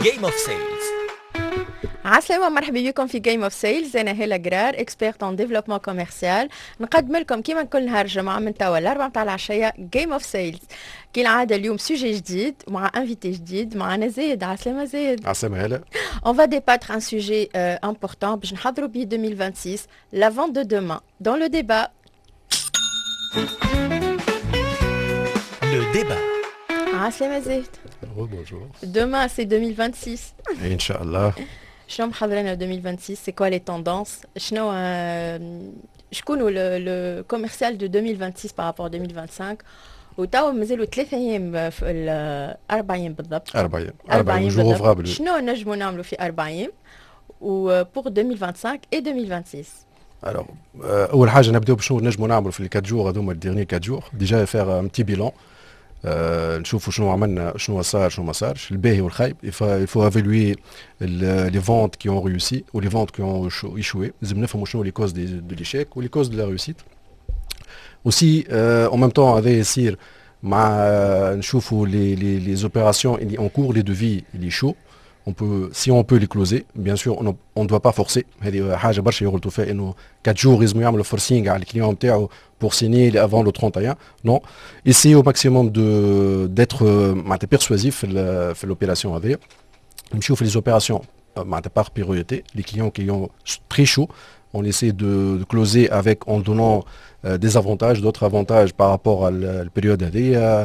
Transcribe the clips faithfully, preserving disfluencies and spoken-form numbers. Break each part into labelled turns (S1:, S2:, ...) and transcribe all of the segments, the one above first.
S1: Game of Sales.
S2: عسلامة مرحبا بكم في جيم اوف سيلز. انا هيلا جرار اكسبيرت ان ديفلوبمون كوميرسيال. نقدم لكم كيما كل نهار الجمعه من توا الاربعه نتاع العشيه جيم اوف سيلز. كالعاده اليوم سوجي جديد مع انفيتي جديد معنا زيد. عسلامة زيد.
S3: عسلامة هلا.
S2: On va débattre un sujet euh, important باش نحضروا بيه deux mille vingt-six, la vente de demain. Dans le débat.
S1: Le débat.
S2: عسلامة زيد.
S3: Bonjour.
S2: Demain c'est deux mille vingt-six.
S3: Inch'Allah.
S2: شنو محضرين deux mille vingt-six? C'est quoi les tendances? شنو شكون le commercial de deux mille vingt-six par rapport à deux mille vingt-cinq؟ وتوا مازالوا ثلاثة ايام في الأربع ايام بالضبط.
S3: أربع أيام.
S2: أربع ايام
S3: جور اوفرابل.
S2: شنو نجموا نعملوا في أربع ايام؟ و pour deux mille vingt-cinq et deux mille vingt-six.
S3: Alors, أول حاجة نبداو بشنو نجموا نعملوا في الكات جور هذوما الديرني كات جور. ديجا فيغ ان بتي بيلون. نشوفوا شنو عملنا شنو صار شنو ما صارش الباهي والخايب. il faut évaluer les ventes qui ont réussi ou les ventes qui ont échoué. لازم نفهموا شنو les causes de l'échec ou les causes de la réussite. aussi en même temps هذا يصير مع نشوفوا les les les opérations اللي en cours les devis اللي chaud. On peut, si on peut les closer, bien sûr, on ne doit pas forcer. هذه حاجة برشا يغلطوا فيها إنه quatre jours يلزموا يعملوا forcing على الكليون نتاعو pour signer avant le trente et un. Non, essayez au maximum de d'être معناتها persuasif في في l'opération هذه. نشوف les opérations معناتها par priorité. Les clients qui ont très chaud, on essaie de, de closer avec en donnant euh, des avantages, d'autres avantages par rapport à la, la période هذه.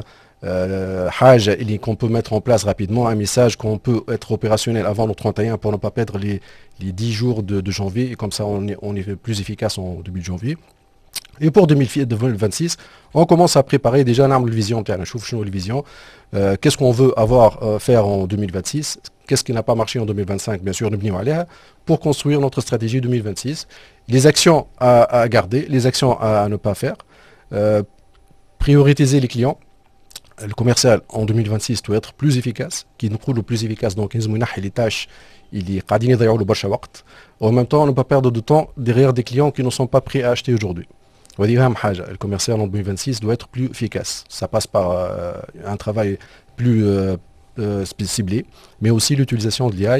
S3: حاجة اللي qu'on peut mettre en place rapidement, un message qu'on peut être opérationnel avant le trente et un pour ne pas perdre les, les dix jours de, de janvier et comme ça on est, on est plus efficace en début de janvier. Et pour deux mille vingt-six, on commence à préparer déjà une vision, une vision. Euh, qu'est-ce qu'on veut avoir euh, faire en deux mille vingt-six, qu'est-ce qui n'a pas marché en deux mille vingt-cinq, bien sûr, pour construire notre stratégie deux mille vingt-six. Les actions à, à garder, les actions à, à ne pas faire, euh, prioriser les clients. Le commercial en deux mille vingt-six doit être plus efficace, qui nous prouve le plus efficace, donc il y a les tâches, il y a des tâches, en même temps, on ne peut pas perdre de temps derrière des clients qui ne sont pas prêts à acheter aujourd'hui. On va dire le commercial en deux mille vingt-six doit être plus efficace. Ça passe par euh, un travail plus euh, euh, ciblé, mais aussi l'utilisation de l'I A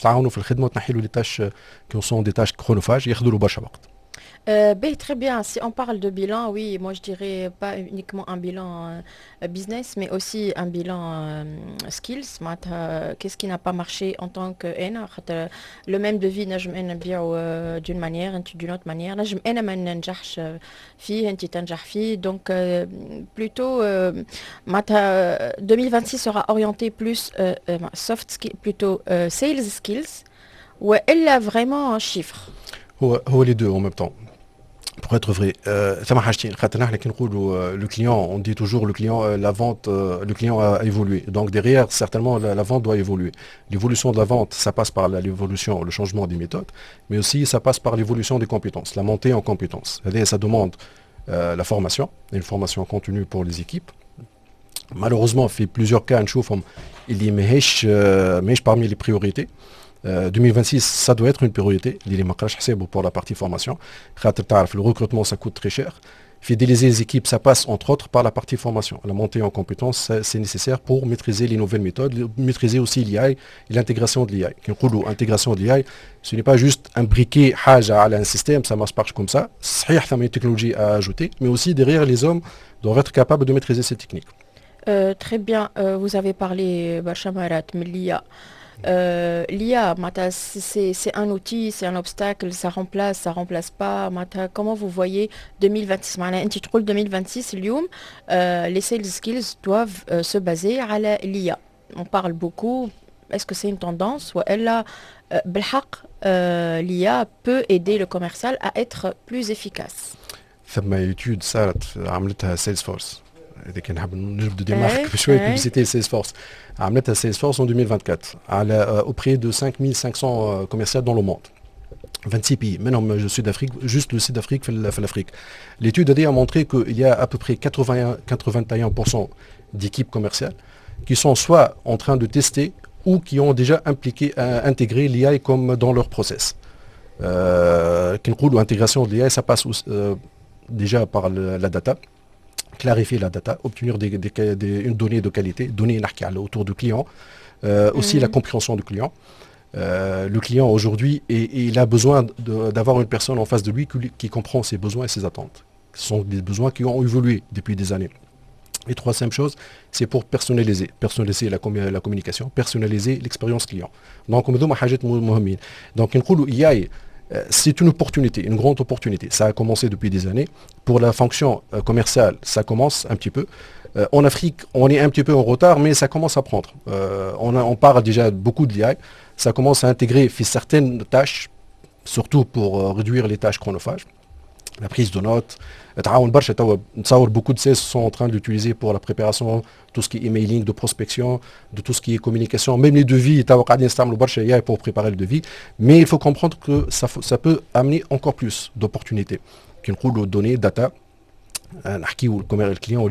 S3: pour les tâches qui sont des tâches chronophages, il y a des
S2: Euh, ben, très bien, si on parle de bilan, oui, moi je dirais pas uniquement un bilan euh, business, mais aussi un bilan euh, skills. Euh, Qu'est-ce qui n'a pas marché en tant que N? Le même devis, نجم bien euh, d'une manière, d'une autre manière. نجم أنا ما ننجحش فيه, أنت تنجح فيه. Donc euh, plutôt, euh, deux mille vingt-six sera orienté plus euh, euh, soft skills, plutôt euh, sales skills, ou elle a vraiment un chiffre.
S3: هو هو les deux en même temps. Pour être vrai, ثم حاجتين خاطر نحن كي نقولوا le client, on dit toujours le client, la vente, le client a évolué. Donc derrière, certainement la, la vente doit évoluer. L'évolution de la vente, ça passe par l'évolution, le changement des méthodes, mais aussi ça passe par l'évolution des compétences, la montée en compétences. C'est-à-dire ça demande euh, la formation, une formation continue pour les équipes. Malheureusement, fait plusieurs cas, نشوفهم اللي ماهيش ماهيش parmi les priorités. Euh, deux mille vingt-six, ça doit être une priorité. Pour la partie formation. Le recrutement, ça coûte très cher. Fidéliser les équipes, ça passe entre autres par la partie formation. La montée en compétences, c'est nécessaire pour maîtriser les nouvelles méthodes, maîtriser aussi l'I A et l'intégration de l'I A. L'intégration de l'I A, ce n'est pas juste un briquet à un système, ça marche pas comme ça. Il y a une technologie à ajouter, mais aussi derrière, les hommes doivent être capables de maîtriser ces techniques.
S2: Euh, très bien. Euh, vous avez parlé, Bachamarat, mais l'I A. Euh, L'I A, c'est un outil, c'est un obstacle, ça remplace, ça remplace pas. Comment vous voyez deux mille vingt-six? deux mille vingt-six, euh, les sales skills doivent euh, se baser à l'I A. On parle beaucoup. Est-ce que c'est une tendance ou elle a, euh, l'I A peut aider le commercial à être plus efficace?
S3: ثم étude صارت عملتها Salesforce. إذا كان نحب نجبدوا دي مارك بشوية بيبليسيتي Salesforce. عملتها Salesforce en deux mille vingt-quatre على auprès de cinq mille cinq cents commerciaux dans le monde. vingt-six pays, منهم le Sud-Afrique, juste le Sud-Afrique في l'Afrique. L'étude a montré qu'il y a à peu près quatre-vingt-un pour cent d'équipes commerciales qui sont soit en train de tester ou qui ont déjà impliqué, euh, intégré l'I A comme dans leur process. Euh, l'intégration de l'I A, ça passe euh, déjà par le, la data. clarifier la data, obtenir des, des, des, une donnée de qualité, données autour du client, euh, aussi mm-hmm. la compréhension du client. Euh, le client aujourd'hui, et, et il a besoin de, d'avoir une personne en face de lui qui, qui comprend ses besoins et ses attentes. Ce sont des besoins qui ont évolué depuis des années. Et troisième chose, c'est pour personnaliser. Personnaliser la, com- la communication, personnaliser l'expérience client. Donc, donc c'est une opportunité, une grande opportunité. Ça a commencé depuis des années. Pour la fonction euh, commerciale, ça commence un petit peu. Euh, en Afrique, on est un petit peu en retard, mais ça commence à prendre. Euh, on, a, on parle déjà beaucoup de l'I A. Ça commence à intégrer certaines tâches, surtout pour euh, réduire les tâches chronophages. La prise de notes. Beaucoup de C E S sont en train d'utiliser pour la préparation tout ce qui est emailing, de prospection, de tout ce qui est communication, même les devis, pour préparer le devis. Mais il faut comprendre que ça, ça peut amener encore plus d'opportunités. Qu'une données, data, le client,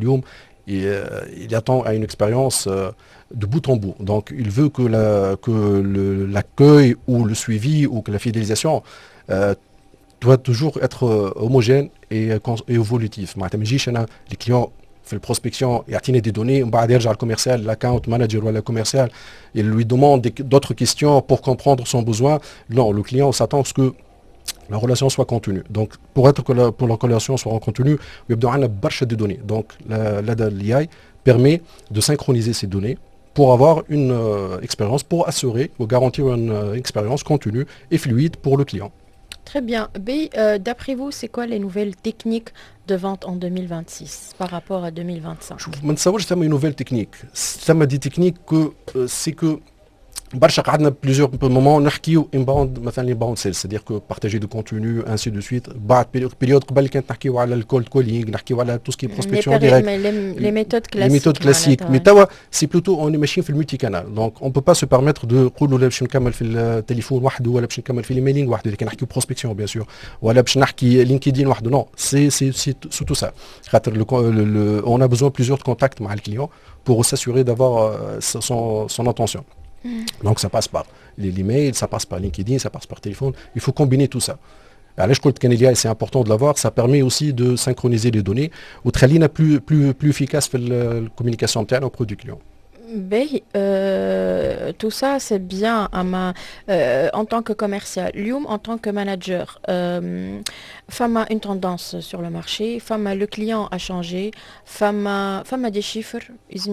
S3: il attend à une expérience de bout en bout. Donc il veut que, la, que le, l'accueil ou le suivi ou que la fidélisation euh, doit toujours être euh, homogène et, et évolutif. Les clients font la prospection, il y a des données, on va dire le commercial, l'account manager ou le commercial, il lui demande des, d'autres questions pour comprendre son besoin. Non, le client s'attend à ce que la relation soit continue. Donc, pour être que la, pour la relation soit continue, il y a une barche de données. Donc, la, la, l'I A permet de synchroniser ces données pour avoir une euh, expérience, pour assurer ou garantir une euh, expérience continue et fluide pour le client.
S2: Très bien. B, euh, d'après vous, c'est quoi les nouvelles techniques de vente en deux mille vingt-six par rapport à deux mille vingt-cinq?
S3: Je ne sais pas si c'est une nouvelle technique. Ça m'a dit technique que euh, c'est que برشا قعدنا plusieurs moments نحكيو inbound مثلا inbound sales, c'est-à-dire que partager du contenu ainsi de suite. بعد période قبل كانت نحكيو على الكولد كولينغ, نحكيو على tout ce qui est prospection directe.
S2: Les méthodes classiques.
S3: Les méthodes classiques. Mais توا c'est plutôt on est machine في الملتي canal. Donc on peut pas se permettre de نقولوا لا باش نكمل في التليفون وحده ولا باش نكمل في الايميلينغ وحده, لكن نحكيو prospection bien sûr ولا باش نحكي لينكدين وحده. Non, c'est c'est c'est surtout ça. خاطر on a besoin de plusieurs contacts مع الكليون pour s'assurer d'avoir son son attention. Mm. Donc ça passe par les emails, ça passe par LinkedIn, ça passe par téléphone. Il faut combiner tout ça. Alors je crois que l'I A, c'est important de l'avoir. Ça permet aussi de synchroniser les données ou de plus plus plus efficace pour la communication interne auprès du client.
S2: Ben, euh, tout ça c'est bien à ma, euh, en tant que commercial, Lyoum en tant que manager. Euh, femme a une tendance sur le marché, femme a le client a changé, femme a, femme a des chiffres,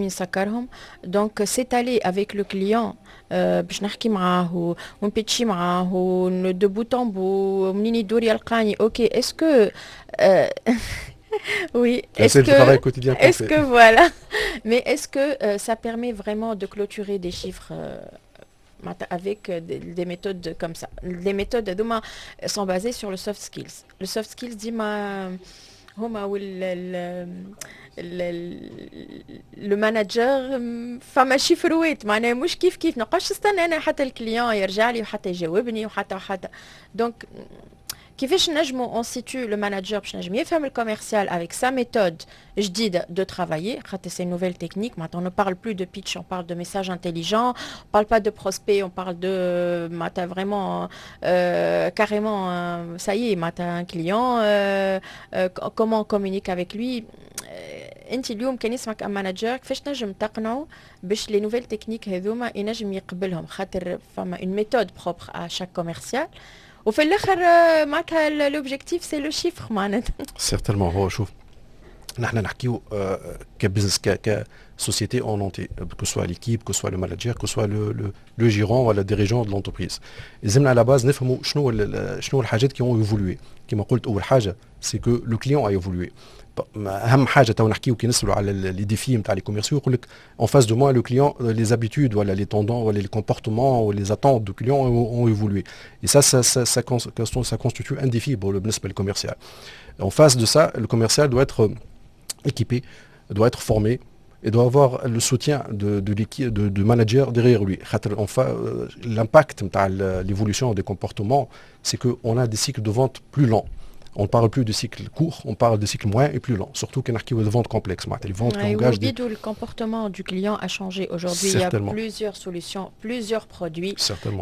S2: donc c'est aller avec le client, باش نحكي معاه ونبيتشي معاه de bout en bout منين يدور يلقاني. Ok, est-ce que euh, oui, est-ce que, est-ce que voilà, mais est-ce que euh, ça permet vraiment de clôturer des chiffres euh, avec euh, des, des méthodes comme ça? Les méthodes d'Ouma sont basées sur le soft skills. Le soft skills dit ma هما le manager فما شي فروات معناها مش كيف كيف نبقاش نستنى انا حتى الكليون يرجع لي وحتى يجاوبني وحتى وحتى دونك كيفاش نجمو on situe le manager باش نجم يفهم الكوميرسيال avec sa méthode جديدة de travailler. C'est une nouvelle technique. Maintenant, on ne parle plus de pitch, on parle de messages intelligents, on parle pas de prospect, on parle de matin vraiment euh, carrément euh, ça y est, matin un client, euh, euh, comment on communique avec lui. انت اليوم كان يسمعك ام مانجر كيفاش تنجم تقنعوا باش لي نوفيل تكنيك هذوما ينجم يقبلهم خاطر فما اون ميثود بروبر ا شاك كوميرسيال وفي الاخر معناتها لوبجيكتيف سي لو شيفر معناتها.
S3: سيرتينمون هو شوف نحن نحكيو كبزنس كسوسيتي اون اونتي كو سوا ليكيب كو سوا لو مانجر كو سوا لو لو جيرون ولا ديريجون دو لونتربريز. لازمنا على باز نفهموا شنو شنو الحاجات كي اون ايفولوي. كما قلت اول حاجه سي كو لو كليون ا ايفولوي. اهم حاجه تو نحكيو كي نسالوا على لي ديفي نتاع لي كوميرسيو يقول لك اون فاس دو موا لو كليون لي زابيتود ولا لي توندون ولا لي كومبورتمون ولا لي اتونت دو كليون اون ايفولوي. اي سا سا سا سا كونستيتيو ان ديفي بالنسبه للكوميرسيال. En face de ça, le commercial doit être équipé, doit être formé et doit avoir le soutien de, de l'équipe, de, de manager derrière lui. Enfin, l'impact de l'évolution des comportements, c'est qu'on a des cycles de vente plus lents. On ne parle plus de cycles courts, on parle de cycles moyens et plus lents. Surtout qu'il y a des ventes complexes. Les ventes
S2: qui engagent des... Le comportement du client a changé. Aujourd'hui, il y a plusieurs solutions, plusieurs produits.
S3: Certainement.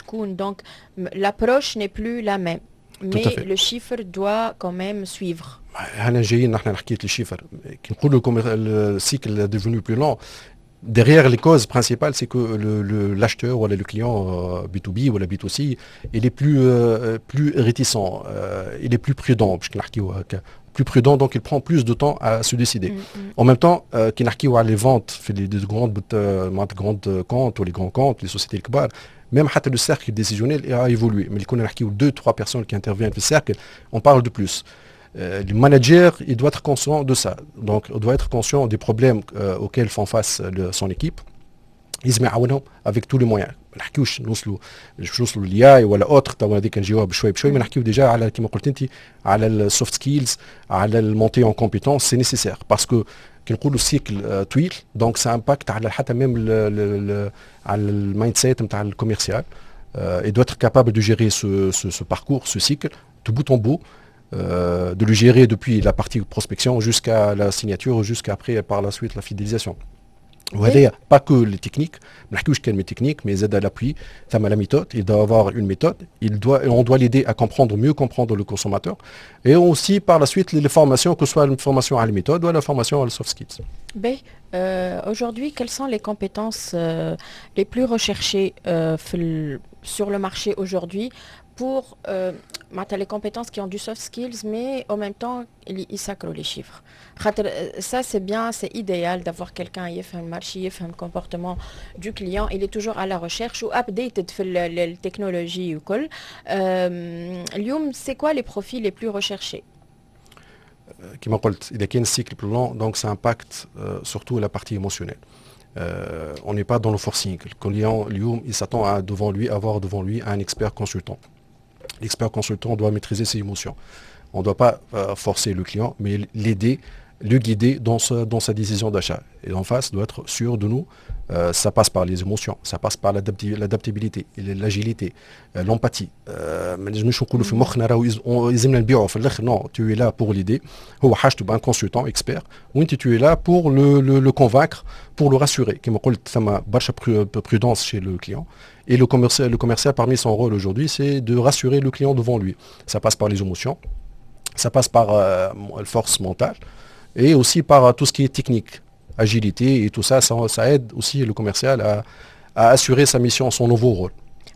S2: Donc, l'approche n'est plus la même. Mais
S3: le
S2: chiffre doit quand même suivre.
S3: احنا جايين نحن حكيت لي شيفر كي نقولوا لكم السيكل devenu plus long. Derrière les causes principales, c'est que le, le, l'acheteur ou le client euh, B deux B ou le B deux C, il est plus, euh, plus réticent, euh, il est plus prudent, plus prudent, donc il prend plus de temps à se décider. Mm-hmm. En même temps, qui euh, les ventes, fait les, les grandes, euh, grandes comptes ou les grands comptes, les sociétés kbar, même le cercle décisionnel a évolué. Mais quand on a deux, trois personnes qui interviennent dans le cercle, on parle de plus. Euh, le manager, il doit être conscient de ça. Donc, il doit être conscient des problèmes euh, auxquels font face le, son équipe. يلزم يعاونهم avec tous les moyens. ما نحكيوش نوصلوا باش نوصلوا للاي اي ولا اوتر تو هذيك نجيوها بشوي بشوي، ما نحكيو ديجا على كما قلت انت على السوفت سكيلز، على المونتي اون كومبيتونس، سي نيسيسير باسكو كي نقولوا السيكل طويل دونك سا امباكت على حتى ميم على المايند سيت نتاع الكوميرسيال. Il doit être capable de gérer ce, ce, ce parcours, ce cycle, de bout en bout, euh, de le gérer depuis la partie prospection jusqu'à la signature, jusqu'après par la suite la fidélisation. وهذا pas que les techniques, ما نحكيوش كلمة technique, mais زاد l'appui, ثم la méthode, il doit avoir une méthode, il doit, on doit l'aider à comprendre, mieux comprendre le consommateur, et aussi par la suite les formations, que ce soit une formation à la méthode ou la formation à la soft skills.
S2: Ben, euh, aujourd'hui, quelles sont les compétences euh, les plus recherchées euh, sur le marché aujourd'hui pour euh, les compétences qui ont du soft skills, mais en même temps, ils sacrent les chiffres. Ça, c'est bien, c'est idéal d'avoir quelqu'un qui fait le marché, qui fait le comportement du client. Il est toujours à la recherche ou updated sur la technologie ou quoi. Euh, c'est quoi les profils les plus recherchés?
S3: Comme je l'ai dit, il y a un cycle plus long, donc ça impacte euh, surtout la partie émotionnelle. Euh, on n'est pas dans le forcing. Le client, il s'attend à devant lui, avoir devant lui un expert consultant. L'expert consultant doit maîtriser ses émotions. On ne doit pas euh, forcer le client, mais l'aider, le guider dans, ce, dans sa décision d'achat. Et en face, doit être sûr de nous. Euh, ça passe par les émotions, ça passe par l'adaptabilité, l'agilité, euh, l'empathie. Non, tu es là pour l'aider. Un consultant expert. Oui, tu es là pour le, le, le convaincre, pour le rassurer. Comme je l'ai dit, prudence chez le client. Et le commercial, le commercial, parmi son rôle aujourd'hui, c'est de rassurer le client devant lui. Ça passe par les émotions, ça passe par euh, la force mentale et aussi par euh, tout ce qui est technique, agilité et tout ça, ça, ça aide aussi le commercial à, à assurer sa mission, son nouveau rôle.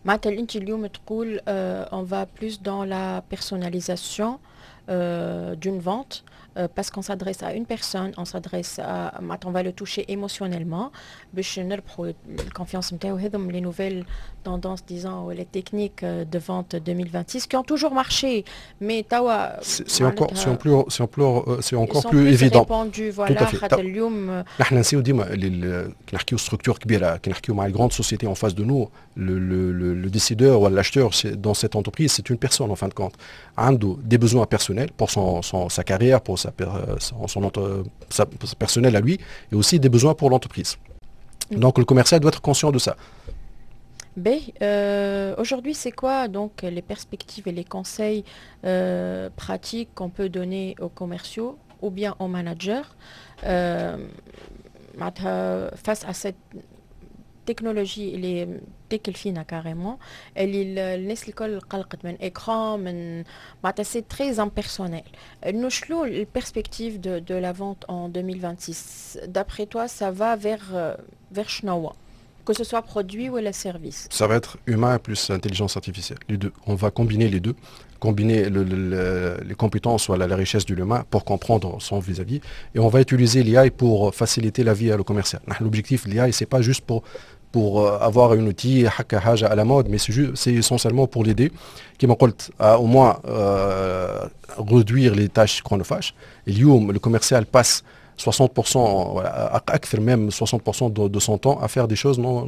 S2: On va plus dans la personnalisation euh, d'une vente. Euh, parce qu'on s'adresse à une personne, on s'adresse à, on va le toucher émotionnellement, confiance, les nouvelles tendances, disons, les techniques de vente deux mille vingt-six qui ont toujours marché, mais
S3: c'est, c'est encore, c'est encore, c'est encore, c'est encore plus, plus évident.
S2: Répandu, voilà,
S3: tout à fait. نحن نسيو ديما كي نحكيو structure كبيرة, كي نحكيو مع les grandes sociétés en face de nous, le, le, le, le décideur ou l'acheteur dans cette entreprise, c'est une personne en fin de compte. عنده des besoins personnels pour son, son, sa carrière, pour sa, son, son, sa, sa personnel à lui, et aussi des besoins pour l'entreprise. Mm. Donc le commercial doit être conscient de ça.
S2: B, euh, aujourd'hui, c'est quoi donc les perspectives et les conseils euh, pratiques qu'on peut donner aux commerciaux ou bien aux managers euh, face à cette technologie اللي تاكل فينا carrément اللي الناس الكل قلقت من écran من معناتها c'est très impersonnel. Nous شنو les perspectives de de la vente en deux mille vingt-six? D'après toi, ça va vers vers شنو? Que ce soit produit ou la service.
S3: Ça va être humain plus intelligence artificielle, les deux. On va combiner les deux, combiner le, le, le, les compétences ou la, la richesse de l'humain pour comprendre son vis-à-vis. Et on va utiliser l'I A pour faciliter la vie à le commercial. L'objectif de l'I A, c'est pas juste pour, pour avoir un outil à la mode, mais c'est, juste, c'est essentiellement pour l'aider, qui m'a dit à au moins euh, réduire les tâches chronophages. Et le commercial passe soixante pour cent, voilà, même soixante pour cent de, de son temps à faire des choses non,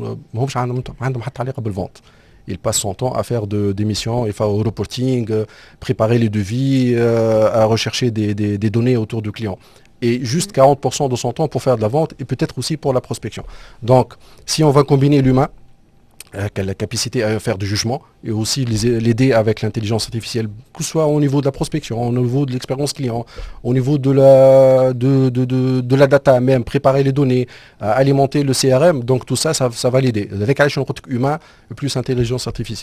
S3: il passe son temps à faire de, des missions, il fait au reporting, euh, préparer les devis, euh, à rechercher des, des, des données autour du client. Et juste quarante pour cent de son temps pour faire de la vente et peut-être aussi pour la prospection. Donc, si on va combiner l'humain, euh, la capacité à faire du jugement et aussi l'aider avec l'intelligence artificielle, que ce soit au niveau de la prospection, au niveau de l'expérience client, au niveau de la, de, de, de, de la data même, préparer les données, euh, alimenter le C R M, donc tout ça, ça, ça va l'aider. Avec un humain plus intelligence artificielle.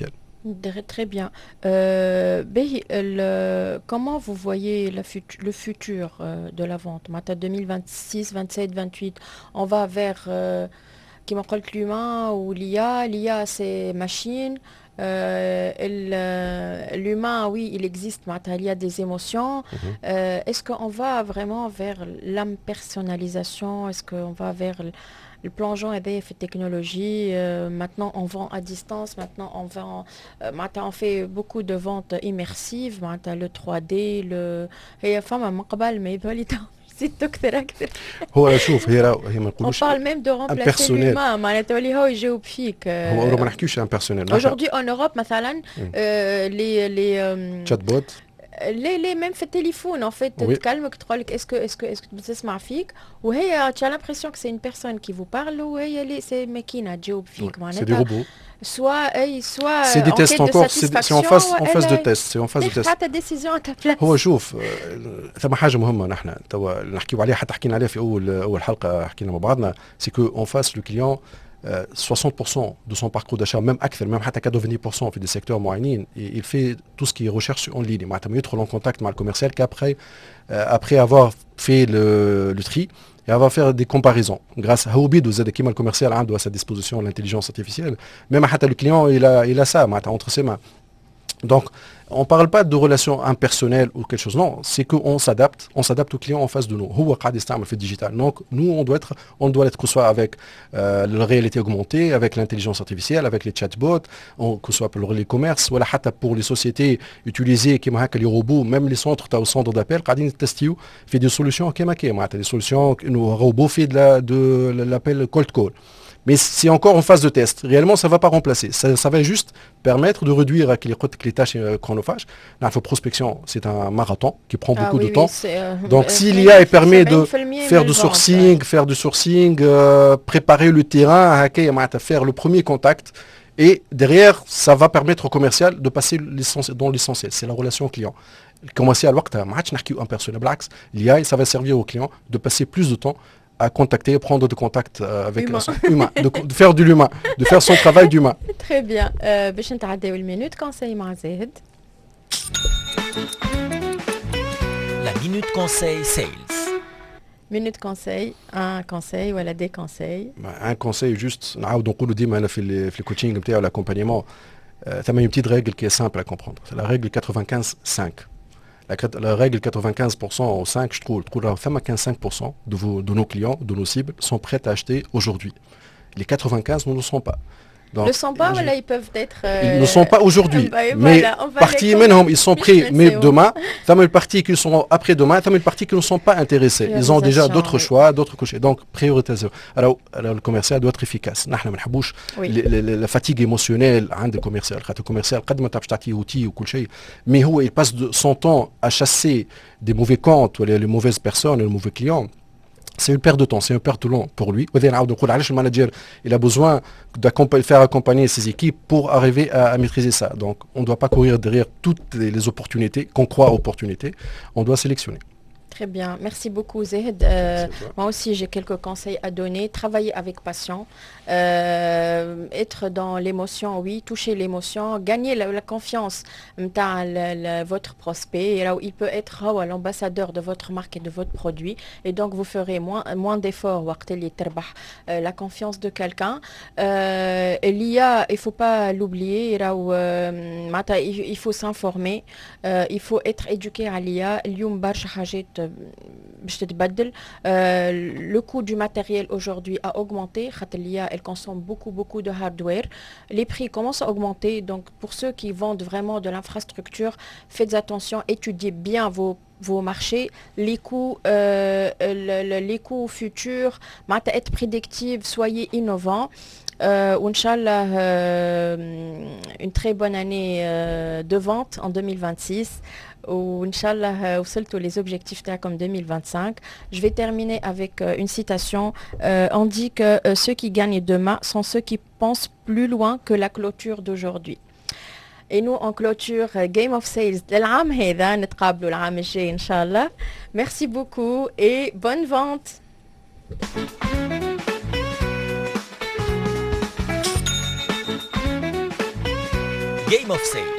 S2: Dr- Très bien. Euh, Behi, le- comment vous voyez la fut- le futur euh, de la vente? Mata deux mille vingt-six, vingt-sept, vingt-huit, on va vers euh, qui m'appelle l'humain ou l'I A. L'I A, c'est machine. Euh, elle, euh, l'humain, oui, il existe. Mata, il y a des émotions.
S3: Mhm.
S2: Euh, est-ce qu'on va vraiment vers l'impersonnalisation? Est-ce qu'on va vers le, le plongeon et des technologies? Euh, maintenant, on vend à distance. Maintenant, on vend. Euh, maintenant, on fait beaucoup de ventes immersives. Maintenant, le trois D, le. هي فما من قبل ما يظهر لي تو زدت أكثر أكثر.
S3: هو شوف هي راهو هي ما
S2: On
S3: نقولوش
S2: parle même de remplacer
S3: امبيرسونيل.
S2: l'humain. معناتها اللي هو يجاوب فيك.
S3: هو
S2: euh,
S3: ما نحكيوش امبيرسونيل نحن
S2: Aujourd'hui, en Europe, مثلا, euh, les, les, euh,
S3: تشات بوت.
S2: les, les, même في التليفون, en fait,
S3: وي
S2: تكلمك تقول لك est-ce que, est-ce que, est-ce que بتسمع فيك وهي tu as l'impression que c'est une personne qui vous parle وهي اللي c'est ماكينة تجاوب فيك
S3: سي دي
S2: معناتها
S3: روبو.
S2: soit أي
S3: سي
S2: soit
S3: دي
S2: en
S3: تيست
S2: quête de
S3: انكور. سي en
S2: satisfaction
S3: phase en phase de
S2: ولا
S3: test. سي en phase de
S2: تاخذ
S3: test.
S2: حتى décision à ta place.
S3: هو شوف آه، ثم حاجه مهمه نحن توا نحكيو عليها حتى حكينا عليها في اول اول حلقه حكينا مع بعضنا سي كو اون فاس لو كليون soixante pour cent de son parcours d'achat, même أكثر, même حتى quatre-vingt-dix pour cent في des secteurs معينين, il fait tout ce qui est recherche en ligne. معناتها ما يدخل en contact مع le commercial qu'après euh, après avoir fait le, le tri et avoir faire des comparaisons. Grâce à Houbid, vous avez qui le commercial a à sa disposition l'intelligence artificielle, même حتى le client il a il a ça معناتها entre ses mains. Donc, on ne parle pas de relations impersonnelles ou quelque chose, non, c'est qu'on s'adapte, on s'adapte au client en face de nous. هو قاعد يستعمل في الديجيتال. Donc, nous, on doit être, on doit être que ce soit avec euh, la réalité augmentée, avec l'intelligence artificielle, avec les chatbots, on, que ce soit pour les commerces, voilà, حتى pour les sociétés utilisées كيما هكا les robots, même les centres, تاع centres d'appel, قاعدين يتستيو في des solutions كيما كيما معناتها des solutions إنه robot fait de la de l'appel cold call. Mais c'est encore en phase de test. Réellement, ça ne va pas remplacer. Ça, ça va juste permettre de réduire les tâches chronophages. La prospection, c'est un marathon qui prend
S2: Ah
S3: beaucoup
S2: oui,
S3: de
S2: oui,
S3: temps.
S2: c'est, euh,
S3: Donc,
S2: euh,
S3: si l'I A permet de
S2: سبعين
S3: faire
S2: بالمية
S3: du
S2: من الفرص.
S3: sourcing, faire du sourcing, euh, préparer le terrain, هكايا معناتها faire le premier contact, et derrière, ça va permettre au commercial de passer l'essentiel- dans l'essentiel. C'est la relation client. Le commercial, وقتها ما عادش نحكيو impersonnel. بالعكس, l'I A, ça va servir au client de passer plus de temps à contacter, prendre de contact euh, avec
S2: Humain.
S3: son humain, de, de faire de l'humain, de faire son travail d'humain.
S2: Très bien. Euh, باش نتعداو المينوت conseil مع زاهد.
S1: La Minute Conseil Sales.
S2: Minute conseil, un conseil ou des conseils.
S3: Un conseil juste, نعاود نقولوا ديما أنا في ال في الكوتشينغ نتاعو l'accompagnement, euh, ثما une petite règle qui est simple à comprendre. C'est la règle quatre-vingt-quinze cinq. La, la règle quatre-vingt-quinze pour cent au cinq, je trouve, je trouve quatre-vingt-quinze pour cent de, vos, de nos clients, de nos cibles, sont prêts à acheter aujourd'hui. Les quatre-vingt-quinze ne le sont pas.
S2: Donc, le sont pas, voilà, ils peuvent être... Euh...
S3: Ils ne sont pas aujourd'hui.
S2: bah,
S3: mais
S2: voilà,
S3: partie, ils sont prêts, mais demain, il y a une partie qui sont après-demain, il y a une partie qui ne sont pas intéressés. Ils ont déjà d'autres oui. choix, d'autres couchés. Donc, prioritisation. Alors, alors, le commercial doit être efficace. Oui. La, la, la fatigue émotionnelle, hein, des commercial. Le commercial, quand tu as des outils ou quelque chose, mais il passe de son temps à chasser des mauvais comptes, les, les mauvaises personnes, les mauvais clients. C'est une perte de temps, c'est une perte de long pour lui. Le manager, il a besoin de faire accompagner ses équipes pour arriver à, à maîtriser ça. Donc, on ne doit pas courir derrière toutes les opportunités, qu'on croit opportunités. On doit sélectionner.
S2: Très bien, merci beaucoup Zed. Euh, moi aussi j'ai quelques conseils à donner. Travailler avec passion, euh, être dans l'émotion, oui, toucher l'émotion, gagner la, la confiance de votre prospect. Et là où il peut être oh, l'ambassadeur de votre marque et de votre produit. Et donc vous ferez moins, moins d'efforts euh, la confiance de quelqu'un. Euh, L'I A, il ne faut pas l'oublier. Euh, il faut s'informer, euh, il faut être éduqué à l'I A. Euh, le coût du matériel aujourd'hui a augmenté. L'I A, elle consomme beaucoup, beaucoup de hardware. Les prix commencent à augmenter. Donc, pour ceux qui vendent vraiment de l'infrastructure, faites attention, étudiez bien vos vos marchés, les coûts, euh, le, le, les coûts futurs, être prédictive, soyez innovants. Euh, Inch'Allah, euh, une très bonne année euh, de vente en deux mille vingt-six. Ou Inch'Allah, tous les objectifs comme deux mille vingt-cinq. Je vais terminer avec euh, une citation. Euh, on dit que euh, ceux qui gagnent demain sont ceux qui pensent plus loin que la clôture d'aujourd'hui. Et nous, en clôture uh, Game of Sales للعام هذا نتقابلوا العام الجاي إن شاء الله. Merci beaucoup et bonne vente.
S1: Game of Sales.